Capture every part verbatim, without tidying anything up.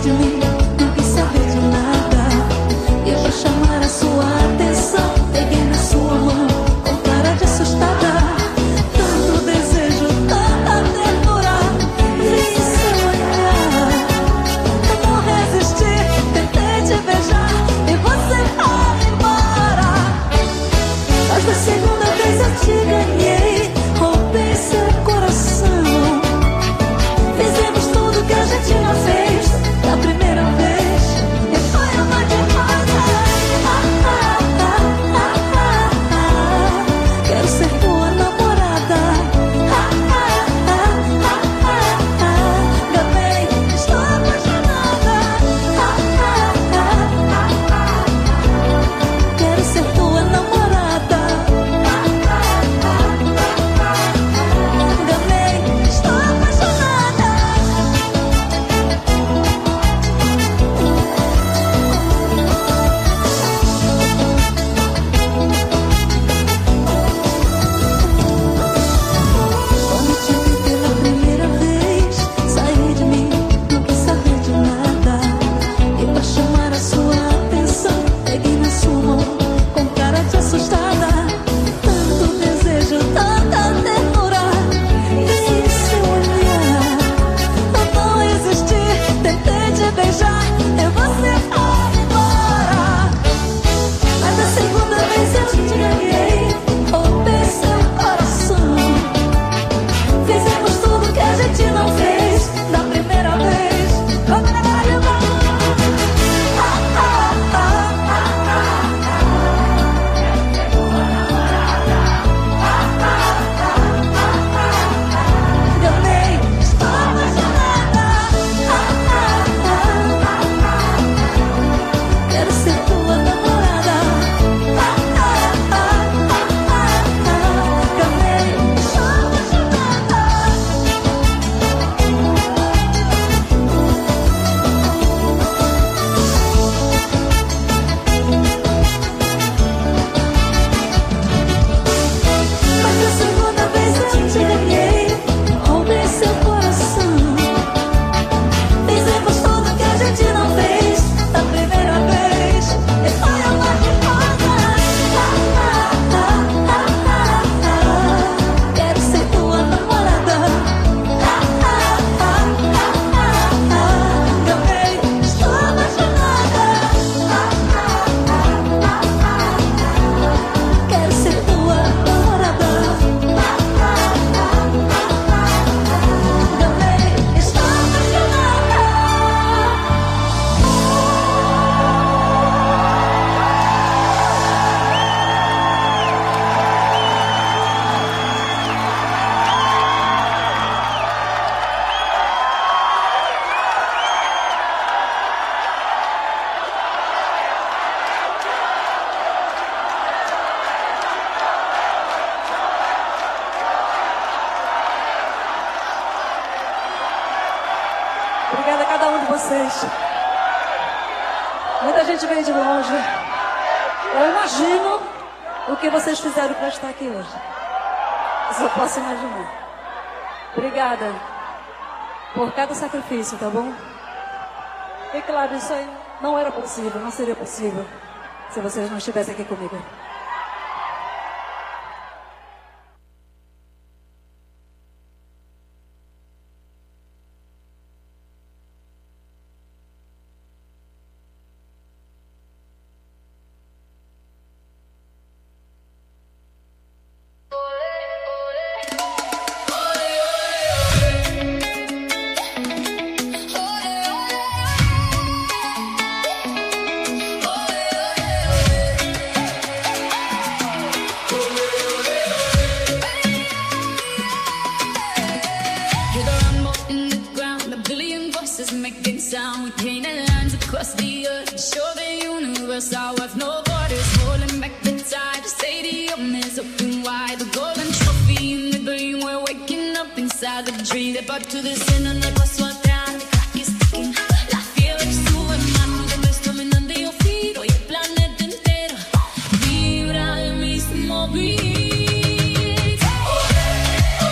Obrigada a cada um de vocês. Muita gente veio de longe. Eu imagino o que vocês fizeram para estar aqui hoje. Eu só posso imaginar. Obrigada por cada sacrifício, tá bom? E claro, isso aí não era possível, não seria possível se vocês não estivessem aqui comigo.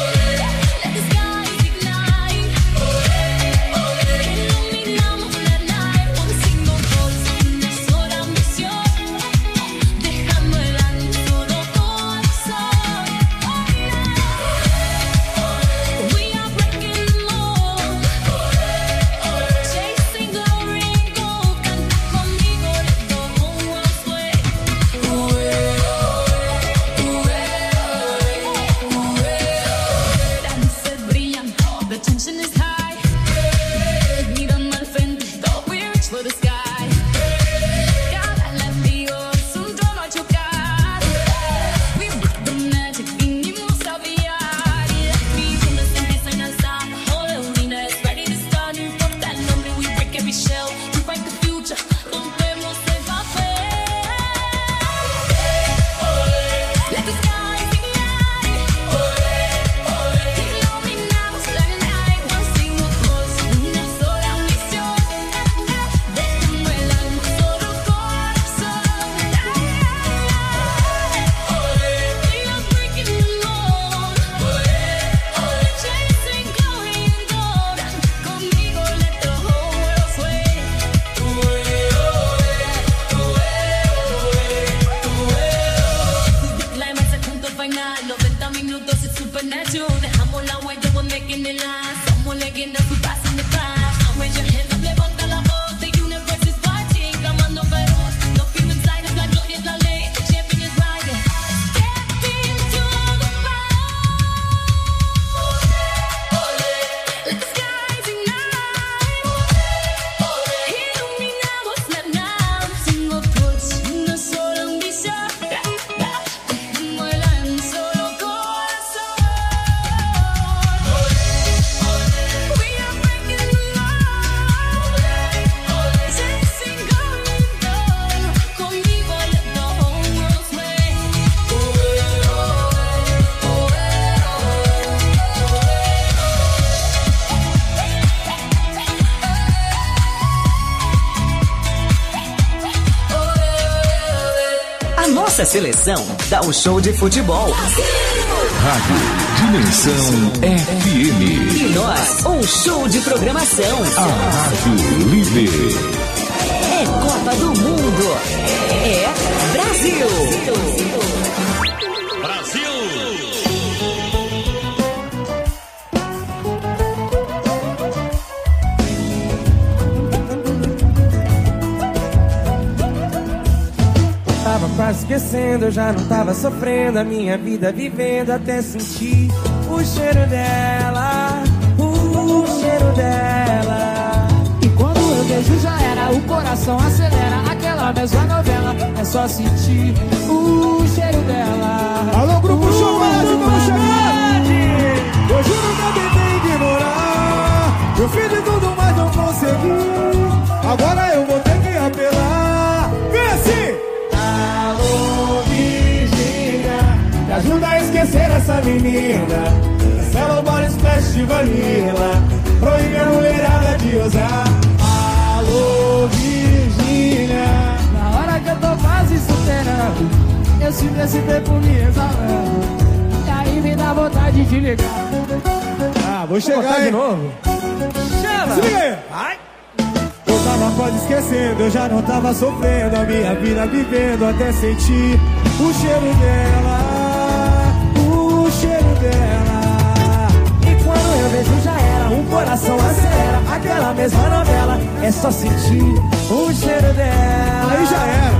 Let Nossa seleção dá um show de futebol. Rádio Dimensão F M. E nós, um show de programação. A Rádio Líder. É Copa do Mundo. É Brasil. Brasil. Tava quase esquecendo, eu já não tava sofrendo a minha vida vivendo até sentir o cheiro dela, o cheiro dela. E quando eu vejo já era, o coração acelera, aquela mesma novela, é só sentir o cheiro dela. Alô, grupo Show Base, vamos chegar! Eu juro que eu tentei ignorar, eu fiz de tudo, mas não consegui. Agora eu vou ter que apelar. Vem assim! Alô, Virgínia, me ajuda a esquecer essa menina. Cancela o body splash de vanilla, proíbe a mulherada de usar. Alô, Virgínia, Na hora que eu tô quase superando, eu sinto esse perfume exalando, e aí me dá vontade de ligar. ah, vou chegar de novo. Chama! Se liga aí. Ai. Eu tava quase esquecendo, eu já não tava sofrendo a minha vida vivendo até sentir o cheiro dela, o cheiro dela. E quando eu vejo já era, um coração acelera, aquela mesma novela, é só sentir o cheiro dela. Aí já era.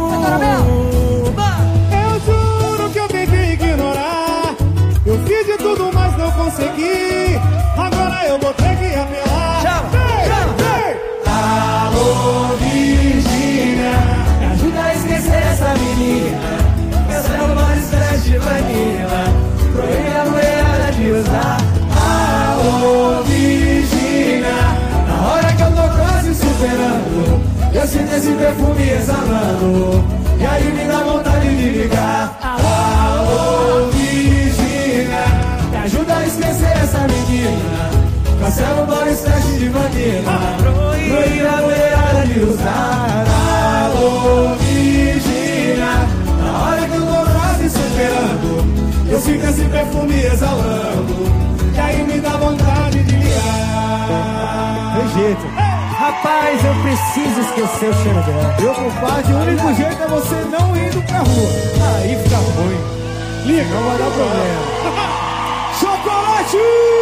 Uh, eu juro que eu tentei ignorar, eu fiz de tudo, mas não consegui. Agora eu vou ter que apelar. Chama, chama, vem! Alô, Virgínia, me ajuda a esquecer essa menina. Cancela o body splash de vanilla, proíbe a mulherada de usar. Alô, Virgínia, na hora que eu tô quase superando, eu sinto esse perfume exalando, e aí me dá vontade de ligar. Alô, Virgínia, me ajuda a esquecer essa menina. Cancela o body splash de vanilla, proíbe a mulherada de usar. Alô, Virgínia, na hora que eu tô quase superando, eu sinto esse perfume exalando, e aí me dá vontade de ligar. Tem jeito. Rapaz, eu preciso esquecer o cheiro dela. Eu, compadre, o único jeito é você não indo pra rua. Aí fica ruim. Liga, não vai dar problema. Chocolate!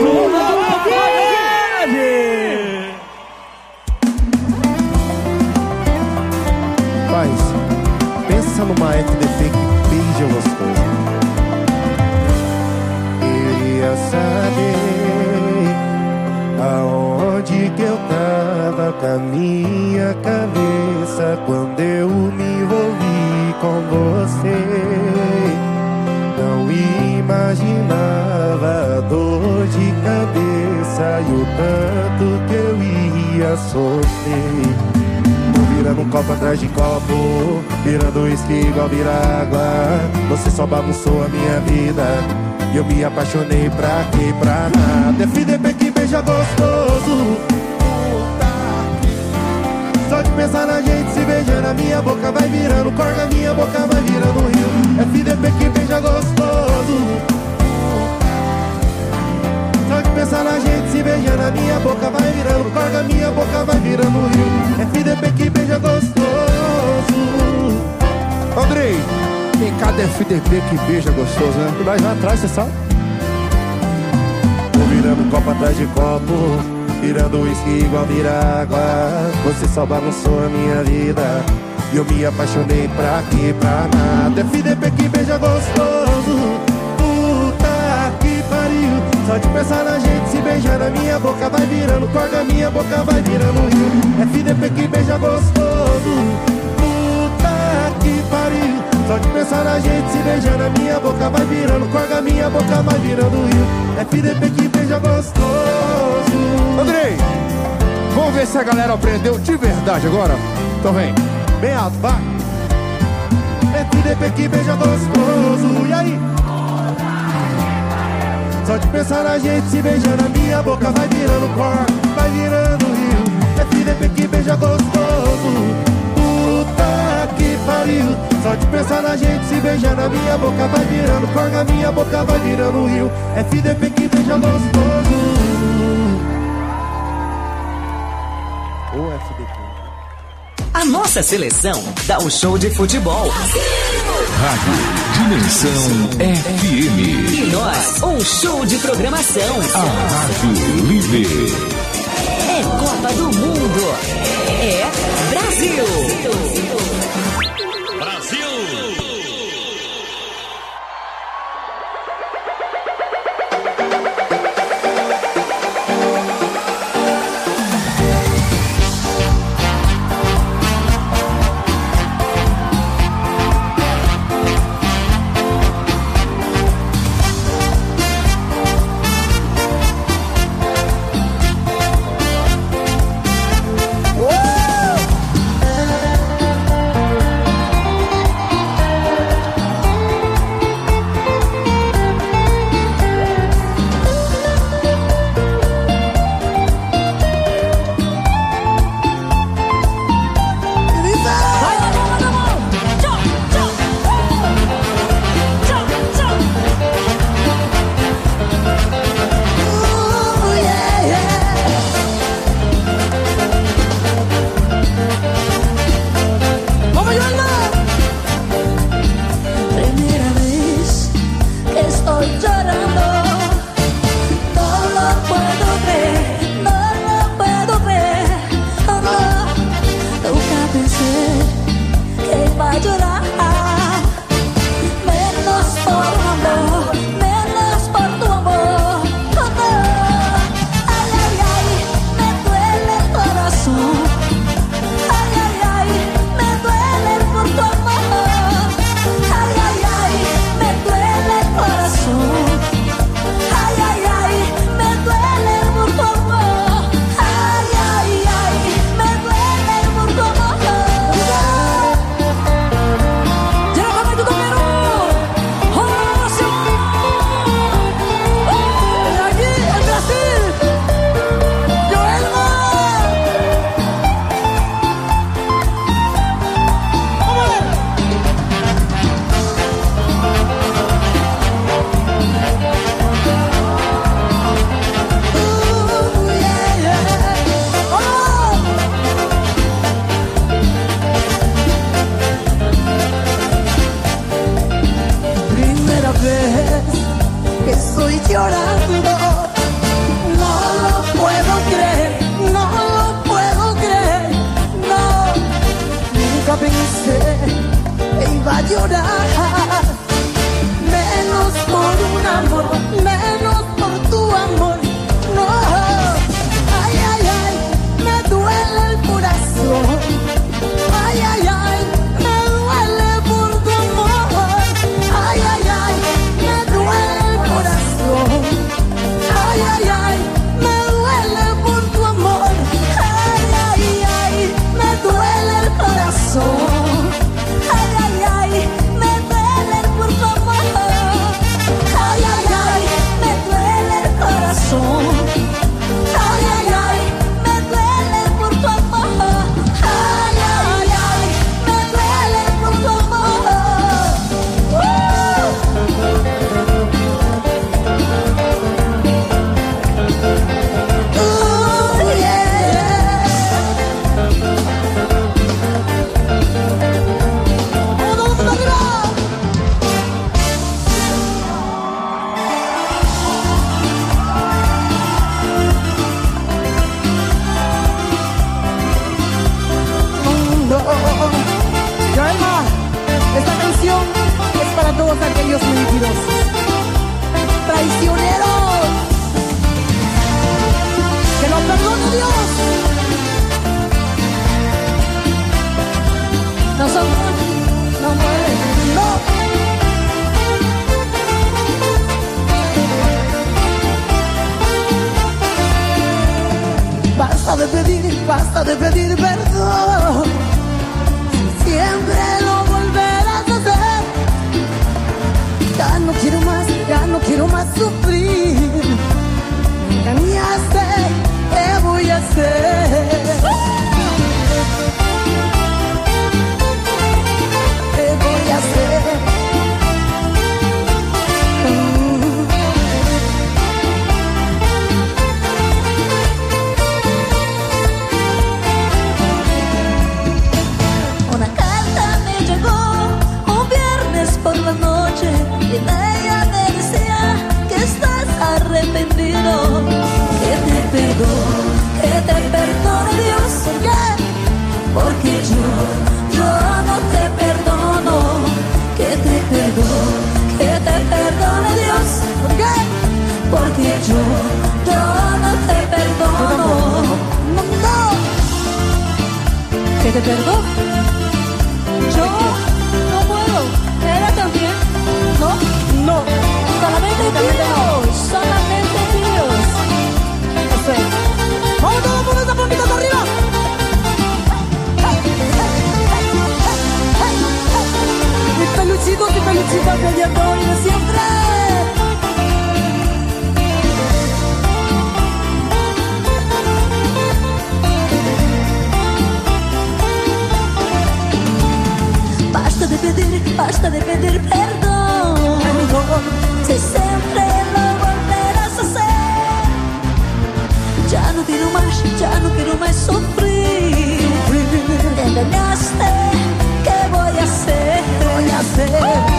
Paz, pensa numa F D P que beija gostoso. Queria saber aonde que eu tava com a minha cabeça quando eu me envolvi com você. Não imaginava a dor de cabeça e o tanto que eu ia sofrer. Tô virando um copo atrás de copo, virando uísque igual vira água. Você só bagunçou a minha vida e eu me apaixonei pra quê? Pra nada. F D P que beija gostoso. Só de pensar na gente se beijando, a minha boca vai virando corda, minha boca vai virando rio. F D P que beija gostoso. Só de pensar na gente se beijando, a minha boca vai virando corda, minha boca vai virando rio. F D P que beija gostoso. Andrei, tem cada F D P que beija gostoso, né? Nós lá atrás, você sabe? virando copo atrás de copo, virando uísque igual vira água. Você só bagunçou a minha vida e eu me apaixonei pra quê, pra nada. F D P que beija gostoso, puta que pariu. Só de pensar na gente se beijar na minha boca vai virando corda, minha boca vai virando rio. F D P que beija gostoso, puta que pariu. Só de pensar na gente se beijar na minha boca vai virando corda, minha boca vai virando rio. F D P que beija gostoso. Andrei, vamos ver se a galera aprendeu de verdade agora. Então vem. Bem alto, vai. F D P que beija gostoso. E aí? Só de pensar na gente se beijar na minha boca vai virando cor, vai virando rio. F D P que beija gostoso, puta que pariu. Só de pensar na gente se beijar na minha boca vai virando cor, na minha boca vai virando rio. F D P que beija gostoso. Ô F D P. A nossa seleção dá um show de futebol. Rádio Dimensão F M. E nós, um show de programação. A Rádio Líder. É Copa do Mundo. É Brasil. Brasil. Basta de pedir, basta de pedir perdón. Siempre lo volverás a hacer. Ya no quiero más, ya no quiero más sufrir. Me engañaste, ¿qué voy a hacer? ¿Qué voy a hacer? Una carta me llegó un viernes por la noche y en ella me decía que estás arrepentido, que te perdone, que te perdone Dios. ¿Por qué? Porque yo, yo no te perdono. Que te perdone, que te perdone Dios. ¿Por qué? Porque yo, yo no te perdono. No, no. ¿Que te perdone? Yo no puedo. ¿Era también? No, no. Solamente Dios, solamente Dios. Eso es. Vamos todos por esa palmitas arriba. Mis peluchitos y peluchitas de ayer, hoy y de siempre. Basta de pedir, basta de pedir perdón. Si siempre lo volverás a hacer. Ya no quiero más, ya no quiero más sufrir. Te engañaste, ¿qué voy a hacer? Voy a hacer.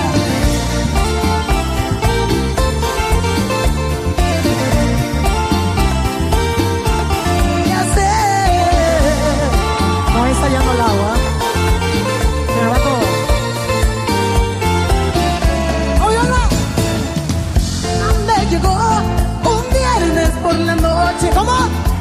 Ensayando el agua, se va todo. ¡Óyala! Me llegó un viernes por la noche. ¿Cómo?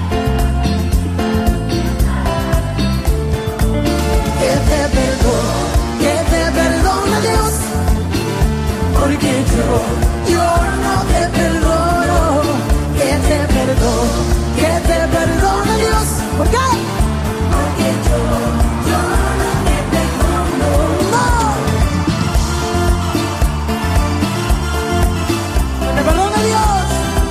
Que te perdone, que te perdone Dios. Porque yo, yo no te perdono. Que te perdone, que te perdone Dios. ¿Por qué? Porque yo, yo no te perdono. No. Que te perdone Dios.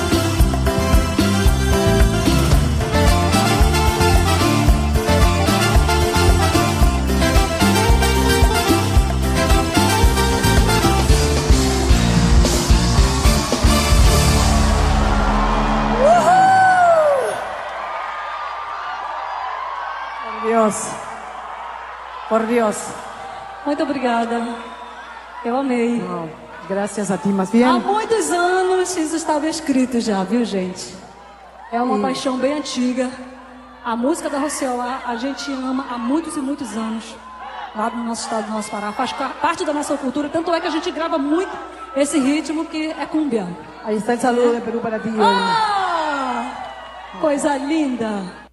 Dios, por Dios. Muito obrigada. Eu amei. Não, graças a ti, mas bien. Há muitos anos isso estava escrito já, viu, gente? É uma e... paixão bem antiga. A música da Rociola a gente ama há muitos e muitos anos. Lá no nosso estado do nosso Pará. Faz parte da nossa cultura. Tanto é que a gente grava muito esse ritmo que é cumbia. Aí está o saludo é. de Peru para ti. Ah, coisa linda.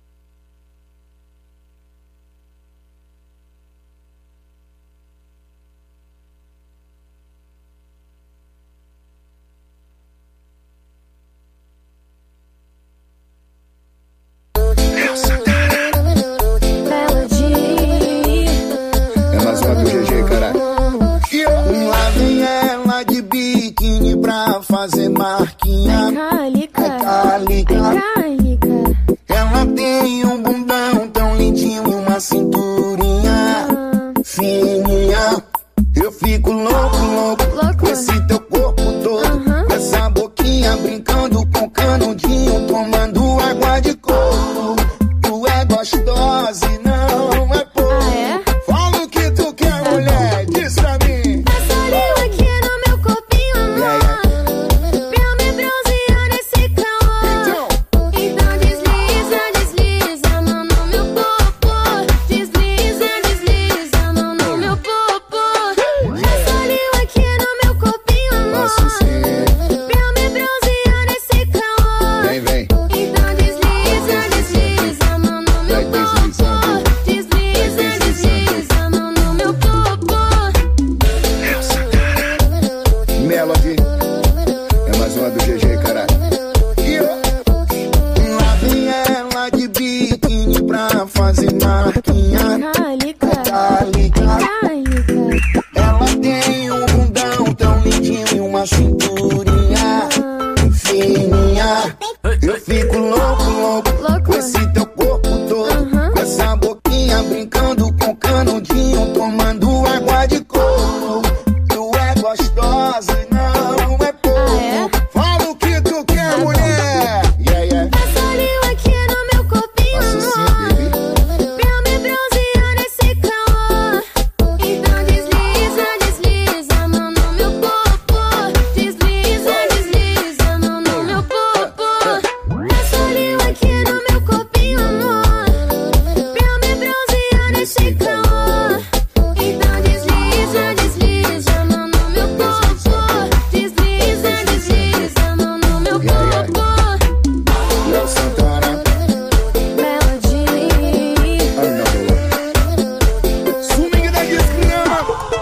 Fazer marquinha, é cálica. Ela tem um bundão tão lindinho e uma cinturinha fininha. Eu fico louco, louco, louco com esse teu corpo todo, uh-huh. Com essa boquinha brincando com canudinho, tomando água de coco. Tu é gostosa e não é pouco. Ah, é? Fala o que tu quer, tá mulher, bom. Diz pra mim. Passa ali aqui no meu corpinho, amor. Yeah, yeah. Desliza, louco, com esse teu corpo todo, com essa boquinha brincando com canudinho, tomando água de coco. Tu é gostosa e não é pouco. Ah, é? Fala o que tu quer, mulher. Yeah, yeah. Passa olhinho aqui no meu corpinho, amor, pra me bronzear nesse calor. Então desliza, desliza a mão no meu corpo. Desliza, desliza a mão no meu corpo. Passa olhinho aqui no meu corpinho, amor, pra me bronzear nesse calor. Então desliza, desliza a mão no meu corpo. Desliza, desliza a mão no meu corpo. Léo Santana, Melody. swing da desgrama.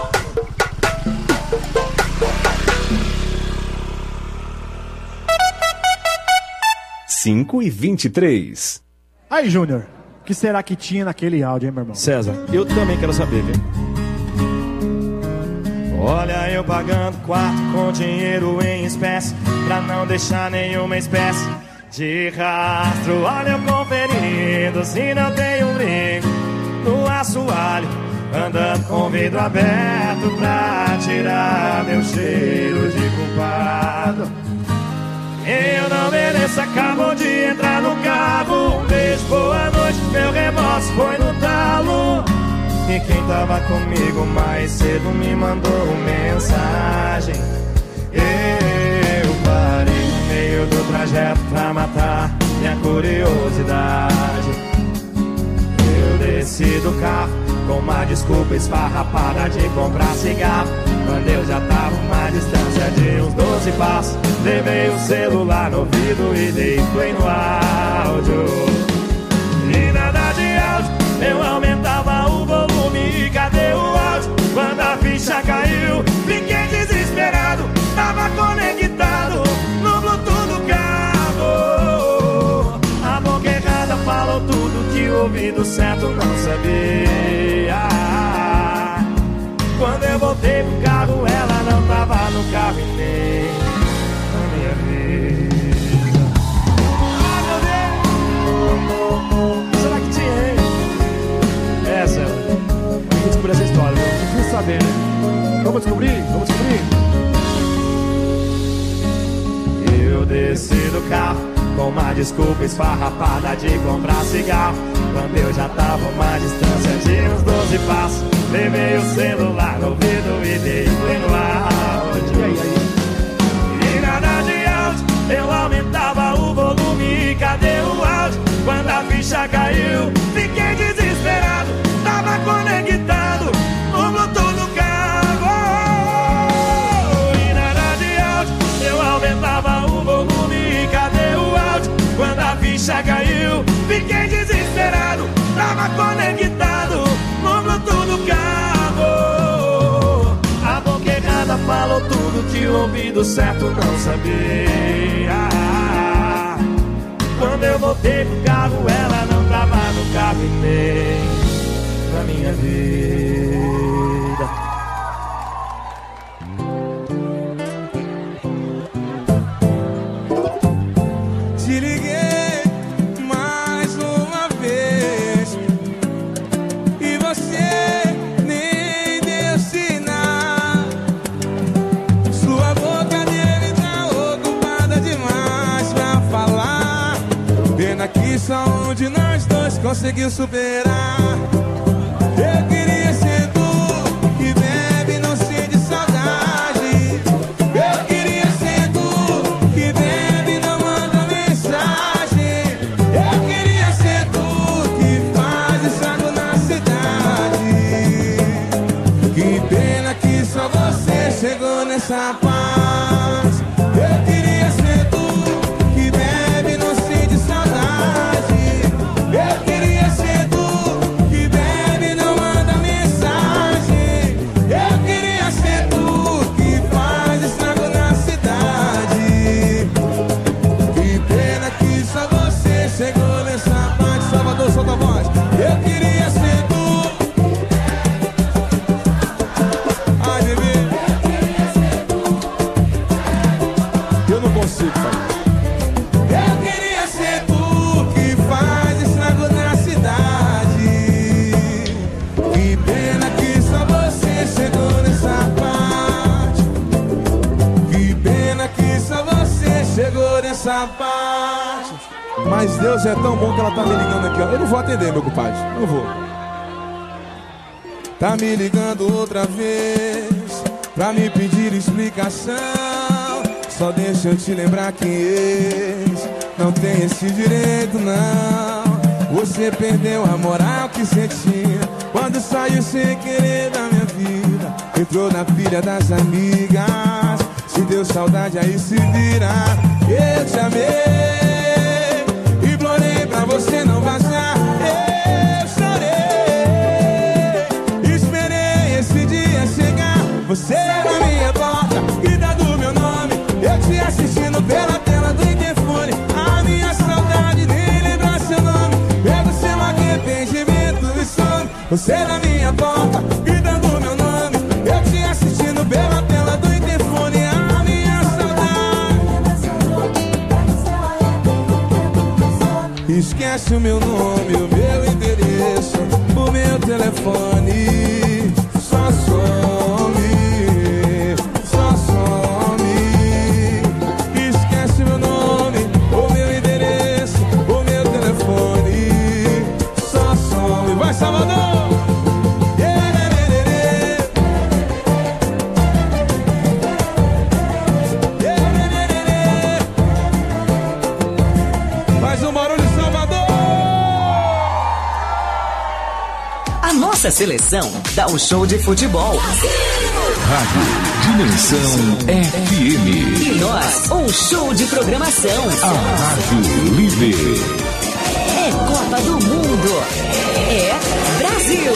cinco e vinte e três. Aí, Júnior, o que será que tinha naquele áudio, hein, meu irmão? César, eu também quero saber, viu? Olha, eu pagando quarto com dinheiro em espécie, pra não deixar nenhuma espécie de rastro. Olha, eu conferindo se não tem um brinco no assoalho, andando com vidro aberto pra tirar meu cheiro de culpado. Eu não mereço, acabou de entrar no carro. Um beijo, boa noite, meu remorso foi no talo. E quem tava comigo mais cedo me mandou mensagem. Eu parei no meio do trajeto pra matar minha curiosidade. Eu desci do carro com uma desculpa esfarrapada de comprar cigarro, quando eu já tava uma distância de uns doze passos. Levei o celular no ouvido e dei play no áudio. E nada de áudio, eu aumentava o volume. E cadê o áudio? Quando a ficha caiu, fiquei desesperado. Tava conectado no Bluetooth do carro. A boca errada falou tudo que o ouvido certo não sabia. Quando eu voltei pro carro, ela não tava no carro e nem na minha vida. Ai, meu Deus! Será que tinha, hein? Essa, vamos descobrir essa história, viu? Preciso saber, né? Vamos descobrir? Vamos descobrir? Eu desci do carro com uma desculpa esfarrapada de comprar cigarro, quando eu já tava uma distância de uns doze passos. Levei o celular no ouvido e dei play no áudio. E aí, aí? E nada de áudio, eu aumentava o volume. E cadê o áudio? Quando a ficha caiu, fiquei desesperado. Tava conectado no Bluetooth do carro. E nada de áudio, eu aumentava o volume. E cadê o áudio? Quando a ficha caiu, fiquei desesperado. Tava conectado no Bluetooth do carro. A boca errada falou tudo que o ouvido certo não sabia. Quando eu voltei pro carro, ela não tava no carro e nem na minha vida. Te liguei mais uma vez e você nem deu sinal. Sua boca dele tá ocupada demais pra falar. Pena que só um de nós dois conseguiu superar. Eu queria ser tu, que bebe e não sente saudade. Eu queria ser tu, que bebe e não manda mensagem. Eu queria ser tu, que faz estrago na cidade. Que pena que só você chegou nessa paz. Eu queria ser tu, que bebe e não sente saudade. Eu queria ser tu, que bebe e não manda mensagem. Eu queria ser tu, que faz estrago na cidade. Que pena que só você chegou nessa parte. Salvador, solta a voz. Eu queria ser tu. Ai, bebê. essa parte. Mas Deus é tão bom que ela tá me ligando aqui, ó. Eu não vou atender, meu compadre, não vou. Tá me ligando outra vez pra me pedir explicação. Só deixa eu te lembrar que ex não tem esse direito, não. Você perdeu a moral que você tinha quando saiu sem querer da minha vida. Entrou na pilha das amigas. Se deu saudade, aí se vira. Eu te amei, implorei pra você não vazar. Eu chorei, esperei esse dia chegar. Você na minha porta, grita do meu nome. Eu te assistindo pela tela do interfone. A minha saudade nem lembra seu nome. Pego seu arrependimento e some. Você na minha porta, grita do meu nome. Eu te assistindo pela tela do interfone. A minha saudade. Esquece o meu nome, o meu endereço, o meu telefone. Só some, só some. Esquece meu nome, o meu endereço, o meu telefone. Só some. Vai, Salvador! Mais um barulho, Salvador! A nossa seleção dá um show de futebol. Rádio Dimensão F M. E nós, um show de programação. A Rádio Líder. É Copa do Mundo. É Brasil.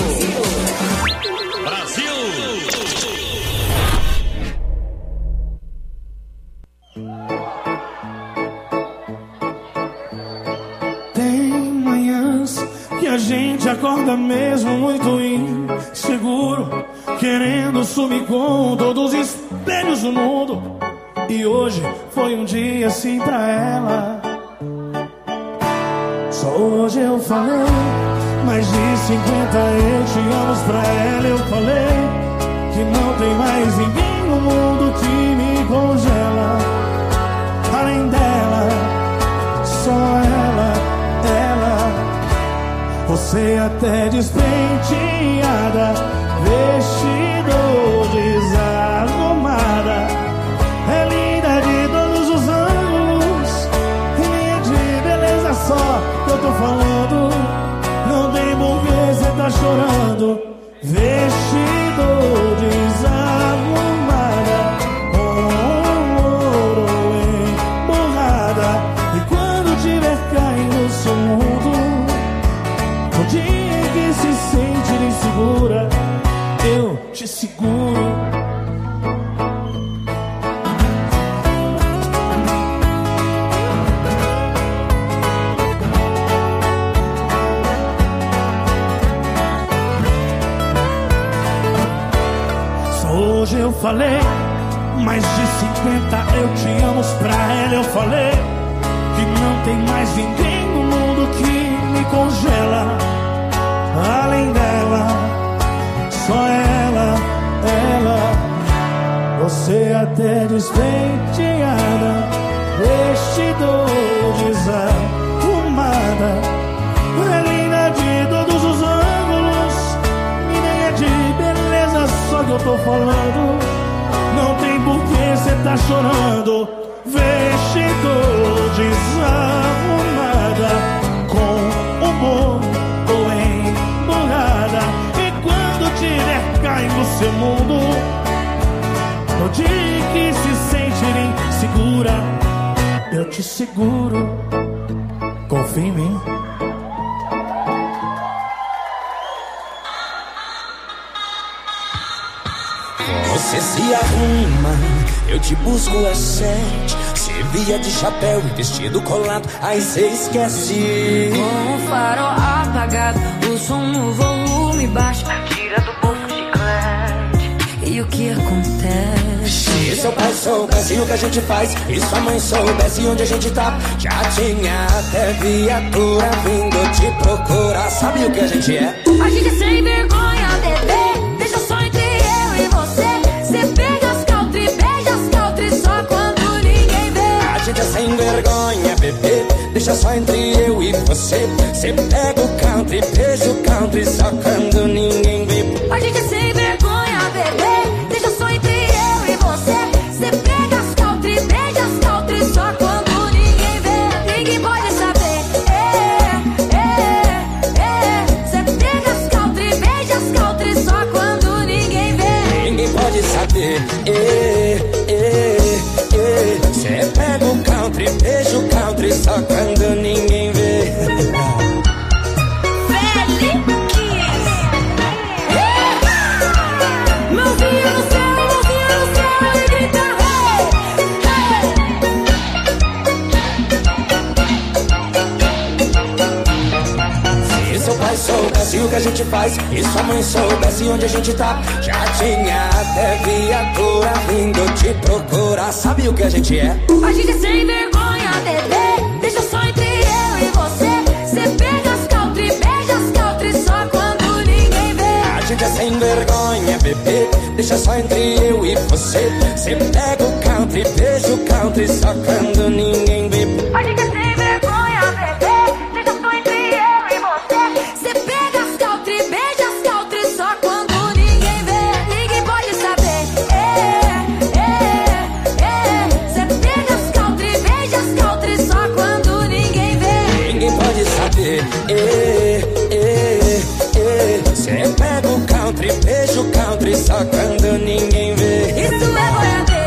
Tem manhãs que a gente acorda mesmo muito inseguro, querendo sumir com todos os espelhos do mundo. E hoje foi um dia assim pra ela. Só hoje eu falei mais de cinquenta eu te amo pra ela. Eu falei que não tem mais ninguém no mundo que me congela. Além dela, só ela, ela. Você até despenteada, vestido desarrumada. É linda de todos os ângulos, e nem é de beleza só que eu tô falando. Não tem por que você tá chorando. Vestido desarrumada, com ouro emborrada. E quando tiver caindo no seu mundo, no dia em que se sente insegura, eu te seguro. Hoje eu falei mais de cinquenta eu te amo pra ela. Eu falei que não tem mais ninguém no mundo que me congela. Além dela, só ela, ela. Você até despenteada, vestido desarrumada. É linda de todos os ângulos, e nem é de beleza só que eu tô falando. Não tem por que cê tá chorando. Vestido desarrumada, com humor ou emburrada. E quando tiver caindo no seu mundo, no dia que se sentir insegura, eu te seguro. Confia em mim. Você se arruma, eu te busco às sete. Cê via de chapéu e vestido colado, aí cê esquece. Com o farol apagado, o som no volume baixo, tira do bolso de chiclete. E o que acontece? Se seu pai soubesse o que a gente faz, e sua mãe soubesse onde a gente tá, já tinha até viatura vindo te procurar. Sabe o que a gente é? A gente é sem vergonha, bebê. Deixa só entre eu e você. Cê pega as country, beija as country só quando ninguém vê. A gente é sem vergonha, bebê, deixa só entre eu e você. Cê pega o country, beija o country, só quando ninguém vê. A gente é sem vergonha, bebê, deixa só entre eu e você. Cê pega as country, beija as country, só quando ninguém vê. Ninguém pode saber. É, é, é. Cê pega as country, beija as country, só quando ninguém vê. Ninguém pode saber. É, é, é. Cê pega o country, beija o country, só quando ninguém vê. Soubesse o que a gente faz, e sua mãe soubesse onde a gente tá, já tinha até viatura vindo te procurar. Sabe o que a gente é? A gente é sem vergonha, bebê, deixa só entre eu e você. Cê pega as country, beija as country, só quando ninguém vê. A gente é sem vergonha, bebê, deixa só entre eu e você. Cê pega o country, beija o country, só quando ninguém vê. A gente é sem vergonha, bebê, deixa só entre eu e você. Cê pega as country, beija as country, só quando ninguém vê. Ninguém pode saber. É, é, é. Cê pega as country, beija as country, só quando ninguém vê. Ninguém pode saber. É, é, é. Cê pega o country, beija o country, só quando ninguém vê. Isso é boiadeira.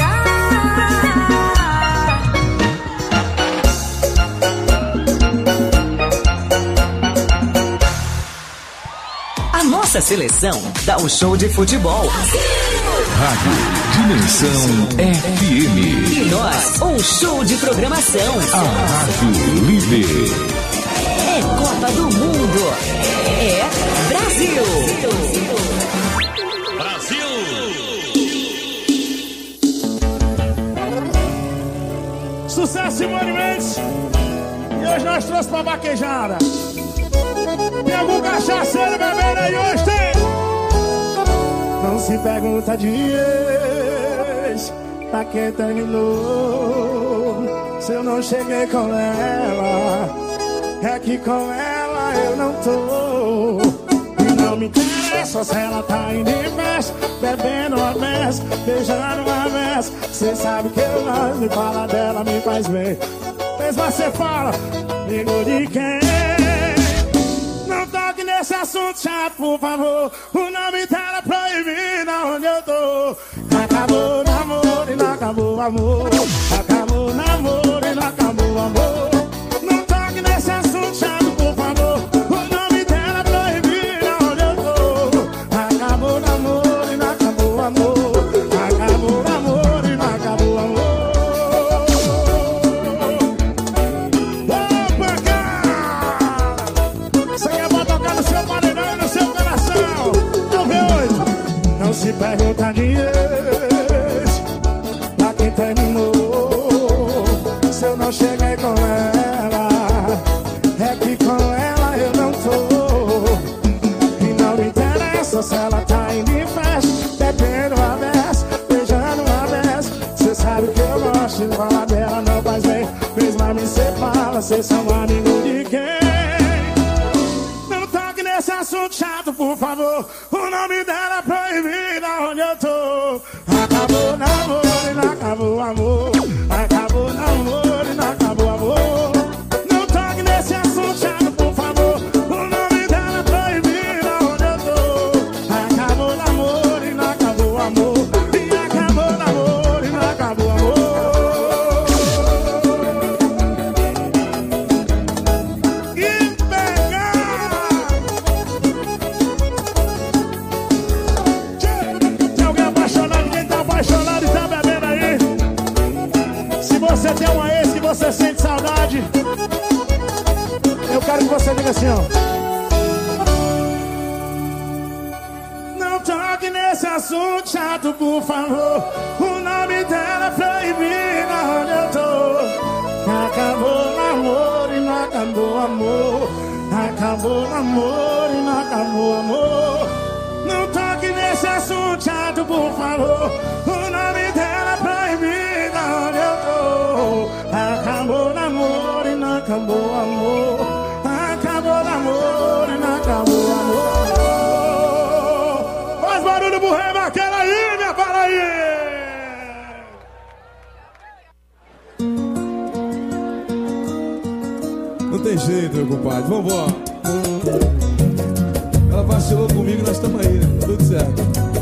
A nossa seleção dá um show de futebol. Rádio Dimensão F M. E nós, um show de programação. A Rádio Líder. É Copa do Mundo. É Brasil. Brasil. Sucesso, Simone Mendes. E hoje nós trouxemos pra vaquejada. Tem algum cachaceiro bebendo aí hoje? Tem? Não se pergunta de ex, pra quem terminou. Se eu não cheguei com ela, é que com ela eu não tô. E não me interessa se ela tá indo em festa, bebendo uma vez, beijando uma vez. Cê sabe que eu gosto, me fala dela, me faz bem. Mas você fala, amigo de quem? Esse assunto chato, por favor. O nome dela é proibido onde eu tô. Acabou o namoro e não acabou o amor. Acabou o namoro e não acabou o amor. Não toque nesse assunto chato, por favor. O nome dela é proibido onde eu tô. Acabou o namoro e não acabou o amor. Acabou o namoro e não acabou o amor. Se pergunta de ex, pra quem terminou. Se eu não cheguei com ela, é que com ela eu não tô. E não me interessa se ela tá indo em festa, bebendo uma vez, beijando uma vez. Cê sabe que eu gosto de falar dela, não faz bem. Mesmo a mim cê fala, cê são amigo de quem? Não toque nesse assunto chato, por favor. O nome dela é proibido onde eu tô. Acabou o namoro e não acabou o amor. Acabou o namoro e não acabou o amor. Não toque nesse assunto chato, por favor. O nome dela é proibido onde eu tô. Acabou o namoro e não acabou o amor. E acabou o namoro e não acabou o amor. E pegar. Tem alguém apaixonado? Quem tá apaixonado e tá bebendo aí? Se você tem uma ex que você sente saudade, eu quero que você diga assim, ó. Não toque nesse assunto chato, por favor. O nome dela é proibido onde eu tô. Acabou o namoro e não acabou o amor. Acabou o namoro e não acabou o amor. Não toque nesse assunto chato, por favor. O nome dela é proibido onde eu tô. Acabou Acabou o namoro e não acabou o amor. Acabou o namoro e não acabou o amor. Faz barulho pro rei Maquela aí, minha Paraíba! Não tem jeito, meu compadre, vambora. Ela vacilou comigo, nós estamos aí, né? Tudo certo.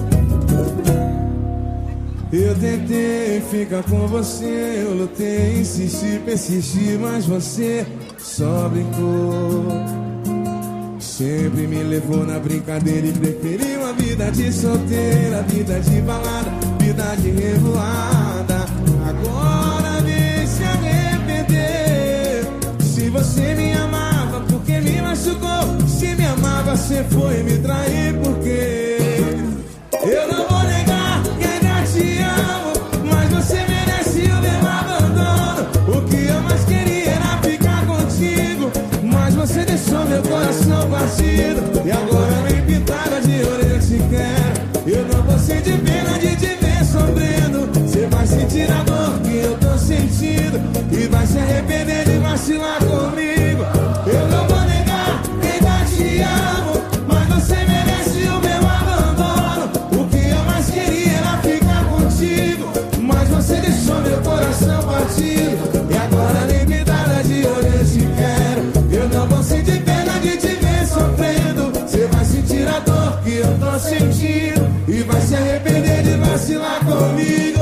Eu tentei ficar com você, eu lutei, insisti, persisti, mas você só brincou. Sempre me levou na brincadeira e preferiu uma vida de solteira, vida de balada, vida de revoada. Agora vem se arrepender. Se você me amava, porque me machucou? Se me amava, você foi me trair, porque eu não vou negar que ainda te amo, mas você merece o meu abandono. O que eu mais queria era ficar contigo, mas você deixou meu coração partido. E agora nem pintada de orelha te quero. Eu não vou sentir pena de te ver sofrendo. Você vai sentir a dor que eu tô sentindo e vai se arrepender de vacilar comigo. Eu não vou negar que ainda te amo, mas você merece o meu abandono. O que eu mais queria era ficar contigo, mas você deixou meu coração partido. E agora nem pintada de orelha te quero. Eu não vou sentir pena de te ver sofrendo. Você vai sentir a dor que eu tô sentindo e vai se arrepender de vacilar comigo.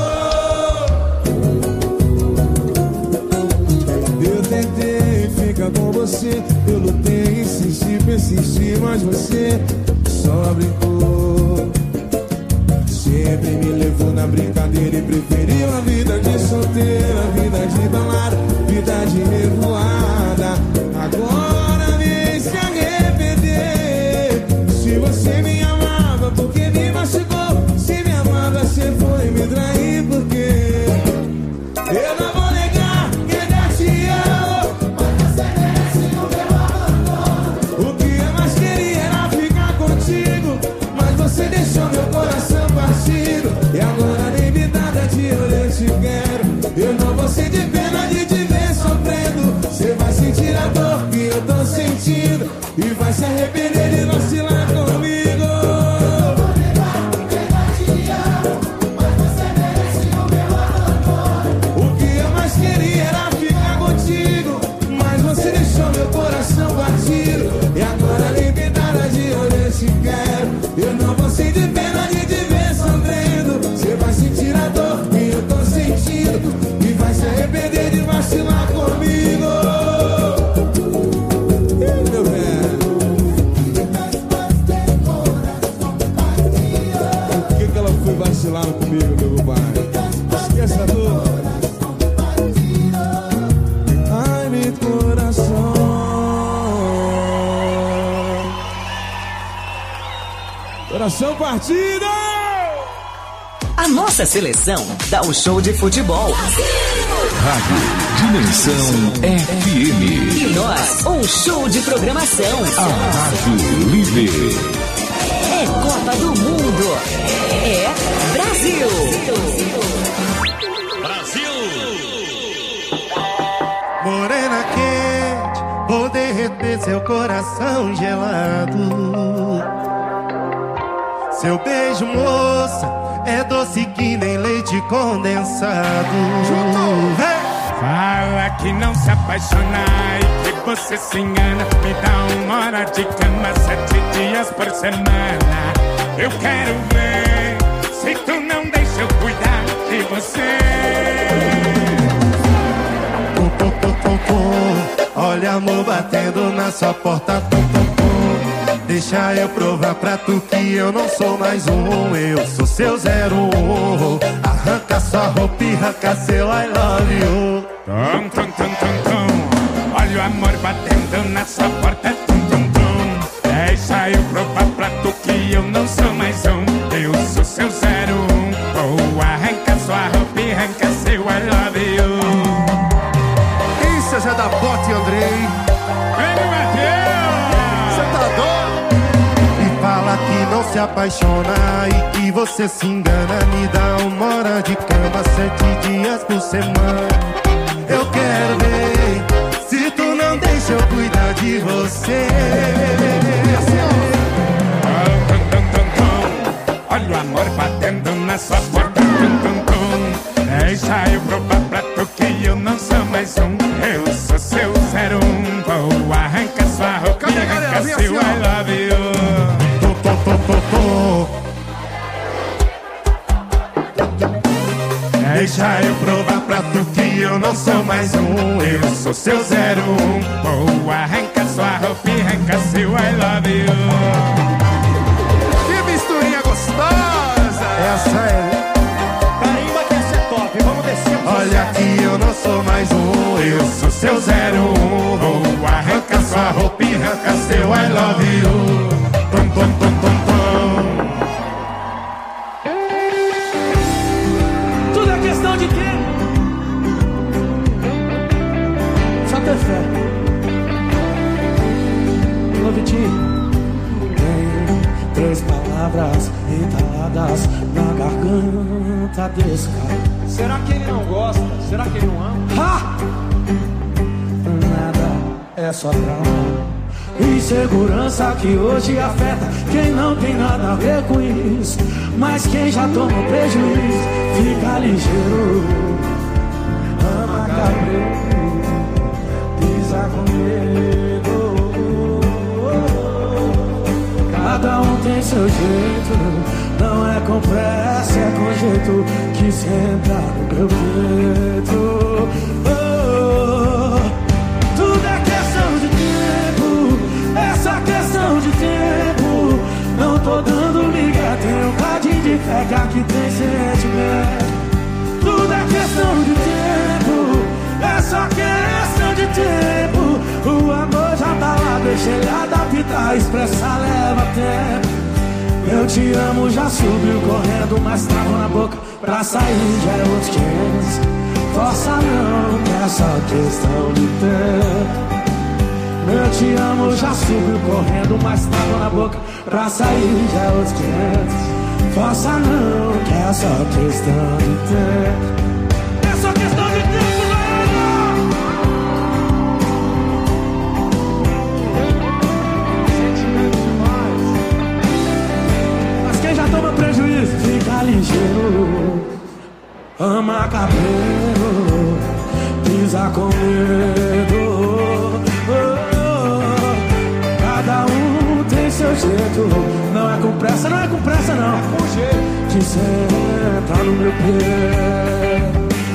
Eu tentei ficar com você, eu lutei, insisti, persisti, mas você só brincou. Sempre me levou na brincadeira e preferiu a vida de solteira, vida de balada, vida de revoada. Agora vem se arrepender. Se você me amava, porque me machucou? Se me amava, você foi me trair, porque eu não vou negar que ainda te amo, mas você merece o meu abandono. O que eu mais queria era ficar contigo, mas você deixou meu coração partido. E agora nem me nada de olhar te quero. Eu não vou sentir pena de te ver sofrendo. Você vai sentir a dor que eu tô sentindo e vai se arrepender de vacilar comigo. O que eu mais queria era ficar contigo, mas você deixou meu coração batido. E agora nem me nada de olhar te quero. Eu não vou sentir pena de te ver sofrendo. Você vai sentir a dor que eu tô sentindo e vai se arrepender de vacilar comigo. Ei, meu velho, por que que ela foi vacilar comigo, meu pai? Esqueça a dor. Ai, meu coração. Coração partido! A nossa seleção dá o show de futebol. Rádio Dimensão F M. E nós, um show de programação. A Rádio Líder. É Copa do Mundo. É Brasil. Morena quente, vou derreter seu coração gelado. Seu beijo, moça, é doce que nem leite condensado. Hey! Fala que não se apaixona e que você se engana. Me dá uma hora de cama sete dias por semana. Eu quero ver se tu não deixa eu cuidar de você. Pum, pum, pum, pum, pum. Olha amor batendo na sua porta. Pum, pum, pum. Deixa eu provar pra tu que eu não sou mais um. Eu sou seu zero um. Arranca sua roupa e arranca seu I love you. Tum, tum, tum, tum, tum. Olha o amor batendo na sua porta. Tum, tum, tum. Deixa eu provar pra tu que eu não sou mais um. Eu sou seu zero um. Oh, arranca sua roupa e arranca seu I love you. Isso é Zé da Bote, Andrei. Vem, Matheus! Você tá doido? E fala que não se apaixona e que você se engana. Me dá uma hora de cama sete dias por semana. Eu quero ver se tu não deixa eu cuidar de você. Olha o amor batendo na sua porta, tum, tum, tum. Deixa eu provar pra tu que eu não sou mais um. Eu sou seu zero um. Vou arrancar sua roupa e arrancar seu I love you. Tô, tô, tô, tô, tô. Deixa eu provar pra tu que eu não sou mais um. Eu sou seu zero um. Vou arrancar sua roupa e arrancar seu I love you. Que misturinha gostosa! Essa é. Carimba que essa é top, vamos descer. Olha que eu não sou mais um. Eu sou seu zero um. Vou arrancar sua roupa e arrancar seu I love you. Tum, tum, tum, tum, tum. Tudo é questão de tempo. Só ter fé. Ô Vitinho. Três palavras entaladas na garganta desse cara. Será que ele não gosta? Será que ele não ama? Ha! Nada, é só trauma. Insegurança que hoje afeta quem não tem nada a ver com isso. Mas quem já tomou prejuízo, fica ligeiro. Ama cabreiro, pisa com medo. Cada um tem seu jeito, não é com pressa, é com jeito que senta no meu peito. Oh, tudo é questão de tempo, essa questão de tempo. Não tô dando liga, tem um cadinho de fé que aqui tem sentimento. Tudo é questão de tempo, é só questão de tempo. O amor já tá lá, deixa ele adaptar, expressar leva tempo. Eu te amo já subiu correndo, mas trava na boca pra sair já é outros quinhentos. Força não, que é só questão de tempo. Eu te amo já subiu correndo, mas trava na boca pra sair já é outros quinhentos. Força não, que é só questão de tempo. É só questão de tempo, galera! Sentimento demais. Mas quem já toma prejuízo, fica ligeiro. Ama cabelo, pisa com medo. Cada um tem seu jeito. Não é com pressa, não é com pressa não. É com jeito que senta no meu pé.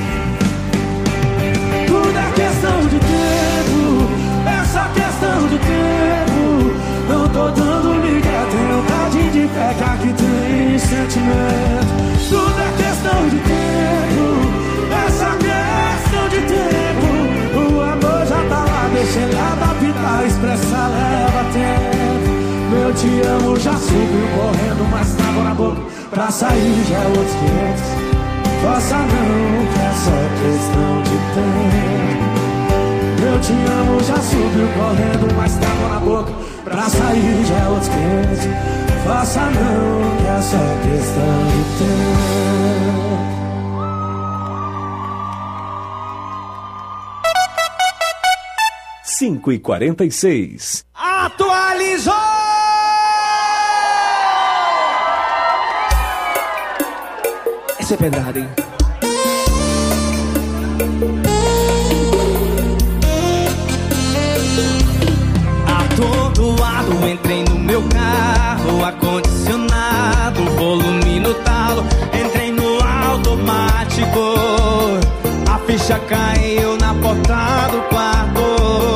Tudo é questão de tempo, essa questão de tempo. Não tô dando liga, tem um cadinho de fé que aqui tem sentimento. Tudo é questão de tempo, essa questão de tempo. O amor já tá lá, deixa ele adaptar, expressar leva tempo. Eu te amo já subiu correndo, mas tava na boca pra sair já é outros quinhentos. Força não, que é só questão de tempo. Eu te amo já subiu correndo, mas tava na boca pra sair já é outros quinhentos. Força não, que é só questão de tempo. cinco e quarenta e seis. Atualizou! Essa é pedrada, hein? Atordoado, entrei no meu carro, ar-condicionado, volume no talo, entrei no automático. A ficha caiu na porta do quarto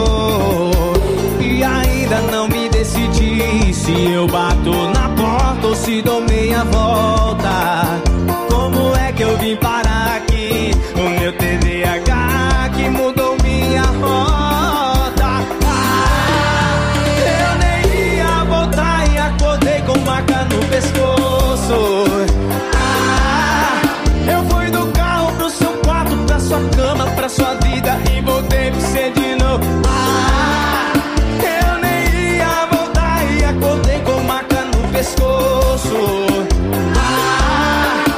e ainda não me decidi se eu bato na porta ou se dou meia volta. Como é que eu vim parar aqui? O meu T D A H que mudou minha rota. Ah, eu nem ia voltar e acordei com maca no pescoço. Ah, eu fui do carro pro seu quarto, pra sua cama, pra sua vida e voltei pra você de novo. Ah, eu nem ia voltar e acordei com maca no pescoço. Ah,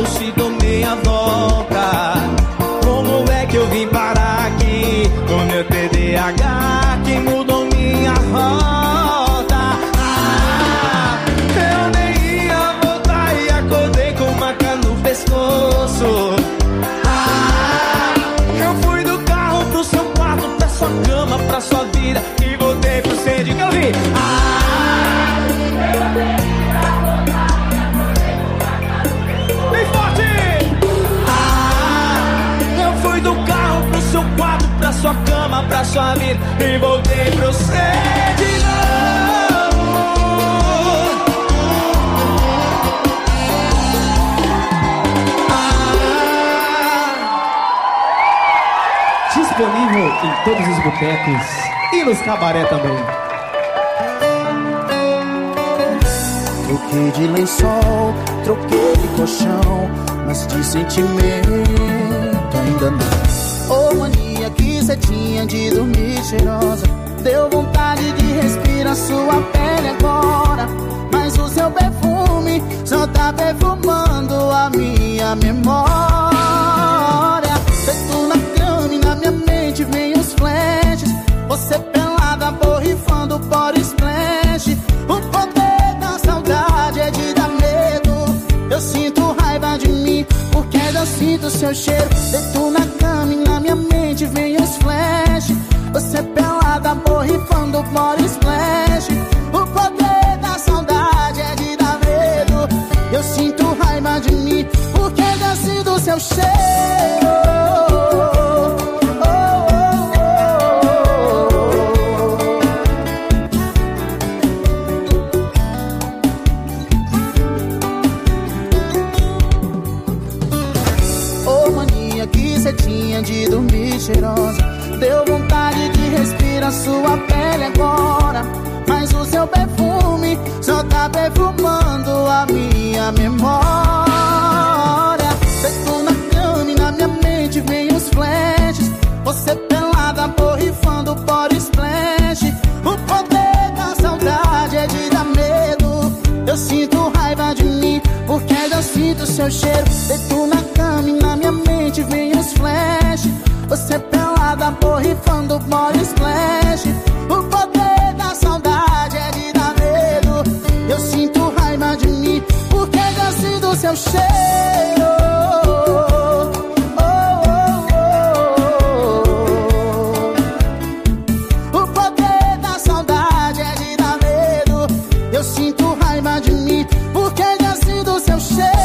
porta ou se dou meia volta. Como é que eu vim parar aqui? O meu T D A H que mudou minha rota. Ah, eu nem ia voltar e acordei com maca no pescoço. Ah, eu fui do carro pro seu quarto, pra sua cama, pra sua vida e voltei pro sede que eu vi. Ah, bem forte! Ah, eu fui do carro pro seu quarto, pra sua cama, pra sua vida e voltei pro ser de novo. Ah, disponível em todos os botecos e nos cabaré também. Troquei de lençol, troquei de colchão, mas de sentimento ainda não. Ô mania que cê tinha de dormir cheirosa, deu vontade de respirar sua pele agora. Mas o seu perfume só tá perfumando a minha memória. Deito na cama e na minha mente vem os flashes, você pelada borrifando por splash. O poder da saudade é de dar medo. Eu sinto raiva de mim porque eu sinto seu cheiro. Deito na cama e na minha mente vem os flashes, você pelada borrifando por splash. O poder da saudade é de dar medo. Eu sinto raiva de mim porque eu sinto seu cheiro. De dormir cheirosa, deu vontade de respirar sua pele agora. Mas o seu perfume só tá perfumando a minha memória. Deito na cama e na minha mente vem os flashes, você pelada borrifando por splash. O poder da saudade é de dar medo. Eu sinto raiva de mim porque eu sinto seu cheiro. Deito na cama e na minha mente vem os flashes, você pelada borrifando por splash. O poder da saudade é de dar medo. Eu sinto raiva de mim porque eu sinto seu cheiro. Oh, oh, oh, oh. O poder da saudade é de dar medo. Eu sinto raiva de mim porque eu sinto seu cheiro.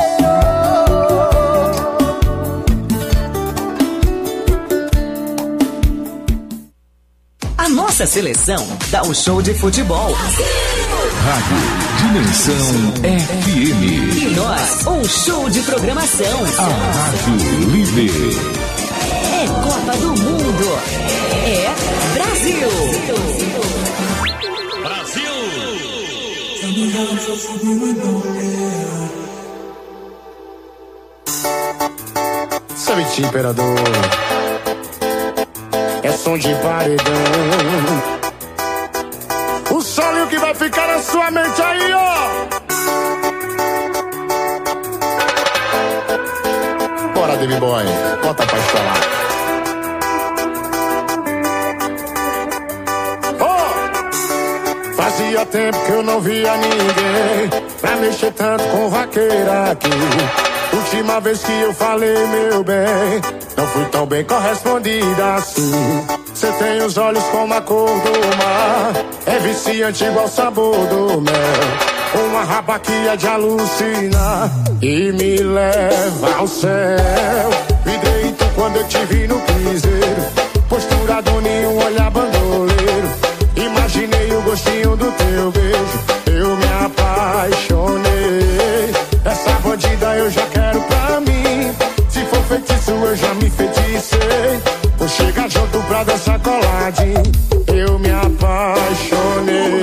A nossa seleção dá um show de futebol. Rádio Dimensão F M. E nós, um show de programação. A Rádio Líder. É Copa do Mundo. É Brasil. Sabe de imperador, é som de paredão. O solo que vai ficar na sua mente aí, ó. Bora, David Boy, bota pra instalar. Oh! Fazia tempo que eu não via ninguém pra mexer tanto com vaqueira aqui. Última vez que eu falei, meu bem, não fui tão bem correspondida assim. Cê tem os olhos como a cor do mar, é viciante igual o sabor do mel. Uma raba que é de alucinar e me leva ao céu. Me deito quando eu te vi no piseiro, postura do ninho, um olhar bandoleiro. Imaginei o gostinho do teu beijo, eu me apaixonei. Essa bandida eu já quero pra mim, se for feitiço eu já me feticei. Vou chegar junto pra dançar coladinho, eu me apaixonei.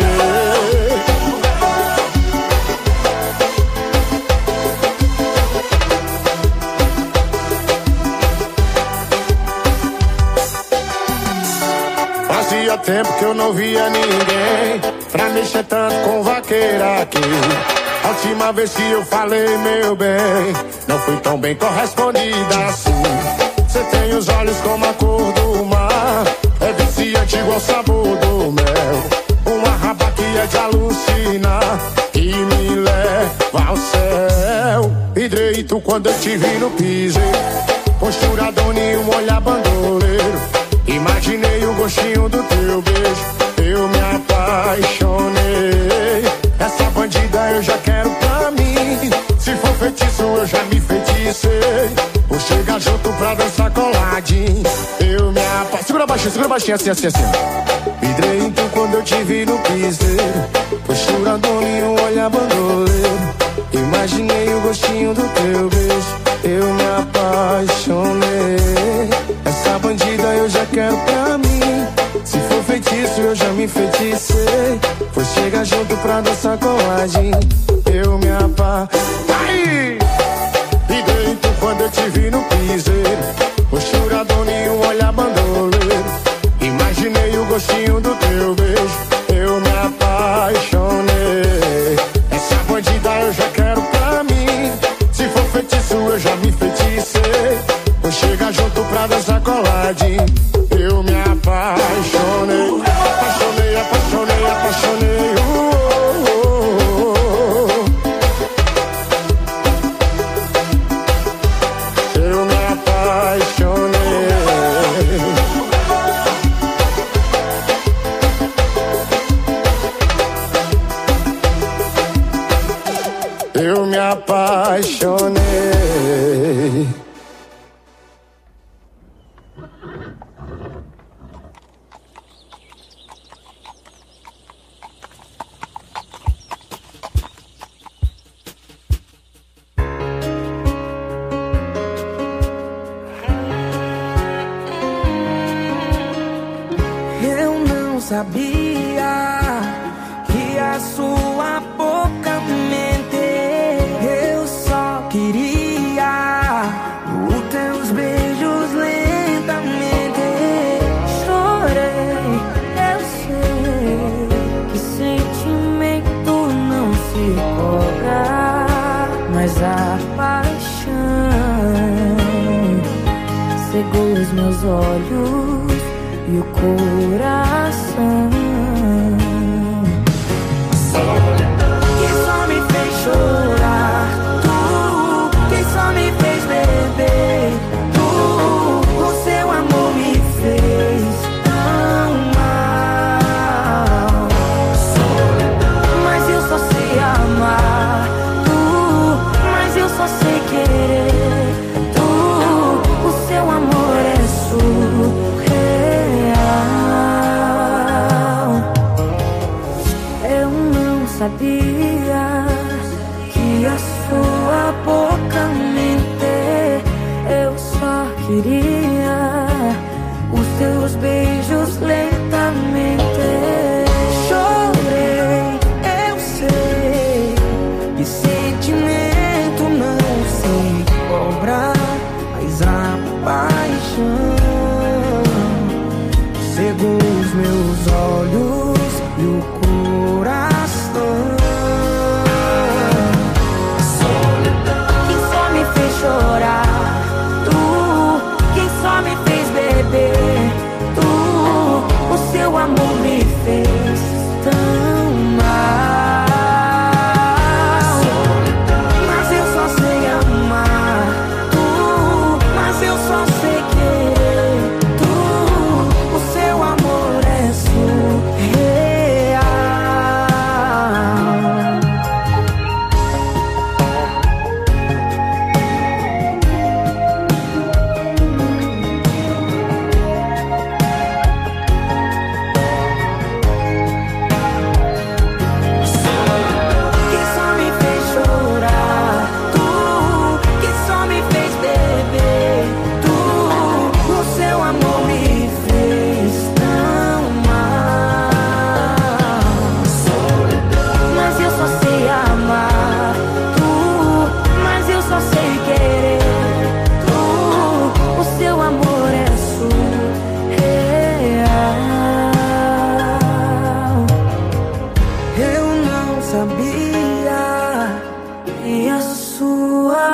Fazia tempo que eu não via ninguém pra mexer tanto com vaqueira aqui. A última vez que eu falei, meu bem, não fui tão bem correspondida assim. Você tem os olhos como a cor do mar, é viciante igual o sabor do mel. Uma raba que é de alucinar, que me leva ao céu. Direito quando eu te vi no piseiro, postura dona e um olhar bandoleiro. Imaginei o gostinho do teu beijo, eu me apaixonei. Essa bandida eu já quero pra mim, se for feitiço eu já me feticei. Vou chegar junto pra dançar coladinho, eu me apaixonei. Segura baixinho, segura baixinho, assim, assim, assim. Vidrei então quando eu te vi no piseiro, postura dona e um olhar bandoleiro. Imaginei o gostinho do teu beijo, eu me apaixonei. Essa bandida eu já quero pra mim, se for feitiço eu já me feticei. Vou chegar junto pra dançar coladinho, eu me apaixonei. E dentro quando eu te vi no piseiro, postura dona e um olhar bandoleiro. Imaginei o gostinho do teu beijo, eu me apaixonei. Essa bandida eu já quero pra mim, se for feitiço eu já me feticei. Vou chegar junto pra dançar coladinho, eu me apaixonei. Apaixonei, apaixonei, apaixonei. Uh, uh, uh. Eu me apaixonei. Eu me apaixonei. Eu não sabia que a sua boca mentia. Eu só queria os teus beijos lentamente. Chorei, eu sei que sentimento não se cobra, mas a paixão cegou os meus olhos e o coração. Quem só me fez chorar, tu. Quem só me fez beber, tu. O seu amor me fez tão mal. Mas eu só sei amar, tu. Mas eu só sei querer, tu. O seu amor é surreal. Eu não sabia que a sua boca mentia. Eu só queria os teus beijos lentamente. Chorei, eu sei que sentimento não se cobra, mas a paixão cegou os meus olhos e o coração. Quem só me fez chorar, tu. Quem só me fez beber, tu.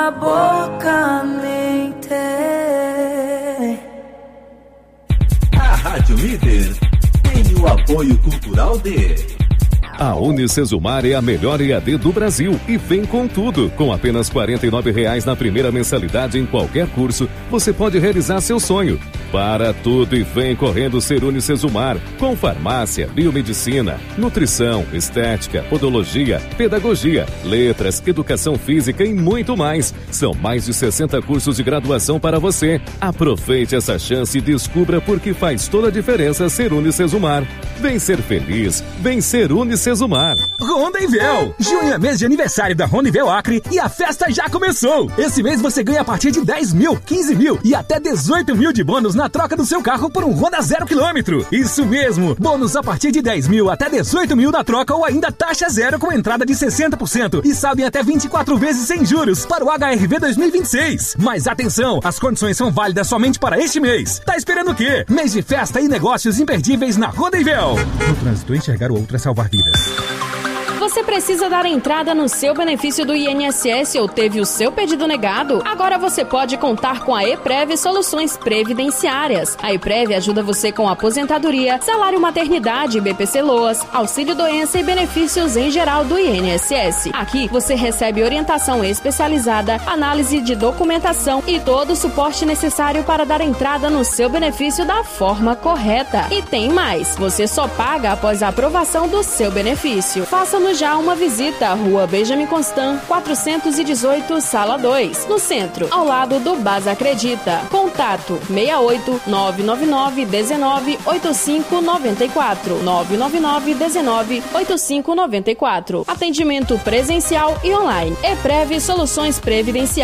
tua boca mente. A Rádio Líder tem o apoio cultural de... A Unicesumar é a melhor E A D do Brasil e vem com tudo. Com apenas quarenta e nove reais na primeira mensalidade em qualquer curso, você pode realizar seu sonho. Para tudo e vem correndo ser Unicesumar, com farmácia, biomedicina, nutrição, estética, podologia, pedagogia, letras, educação física e muito mais. São mais de sessenta cursos de graduação para você. Aproveite essa chance e descubra por que faz toda a diferença ser Unicesumar. Vem ser feliz, vem ser Unicesumar. Ronda-Invel! Junho é mês de aniversário da Ronda-Invel Acre e a festa já começou! Esse mês você ganha a partir de dez mil, quinze mil e até dezoito mil de bônus na troca do seu carro por um Honda zero quilômetro. Isso mesmo! Bônus a partir de dez mil até dezoito mil na troca ou ainda taxa zero com entrada de sessenta por cento e saldo em até vinte e quatro vezes sem juros para o H R V dois mil e vinte e seis. Mas atenção, as condições são válidas somente para este mês. Tá esperando o quê? Mês de festa e negócios imperdíveis na Ronda-Invel. No trânsito, enxergar o outro é salvar vidas. Você precisa dar entrada no seu benefício do I N S S ou teve o seu pedido negado? Agora você pode contar com a EPREV Soluções Previdenciárias. A EPREV ajuda você com aposentadoria, salário maternidade, B P C Loas, auxílio doença e benefícios em geral do I N S S. Aqui você recebe orientação especializada, análise de documentação e todo o suporte necessário para dar entrada no seu benefício da forma correta. E tem mais, você só paga após a aprovação do seu benefício. Faça-nos já uma visita à Rua Benjamin Constant, quatrocentos e dezoito, Sala dois, no centro, ao lado do Basa Acredita. Contato seis oito nove nove nove um nove oito cinco nove quatro, nove nove nove um nove oito cinco nove quatro. Atendimento presencial e online. EPREV Soluções Previdenciárias.